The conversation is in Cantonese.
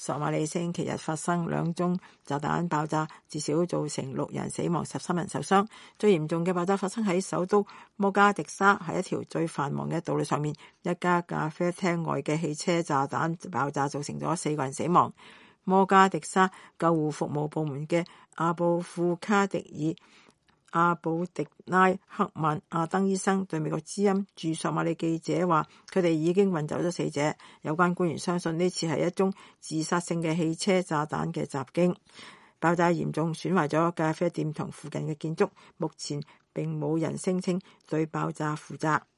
索馬里星期日發生2宗炸彈爆炸，至少造成6人死亡、13人受傷。最嚴重嘅爆炸發生喺首都摩加迪沙，喺一條最繁忙嘅道路上面，一家咖啡廳外嘅汽車炸彈爆炸，造成咗4個人死亡。摩加迪沙救護服務部門嘅阿布庫卡迪爾阿布迪拉克曼阿登醫生對美國之音駐索馬里記者話，佢哋已經運走咗死者。有關官員相信呢次係一宗自殺性嘅汽車炸彈嘅襲擊。爆炸嚴重損壞咗咖啡店同附近嘅建築，目前並冇人聲稱對爆炸負責。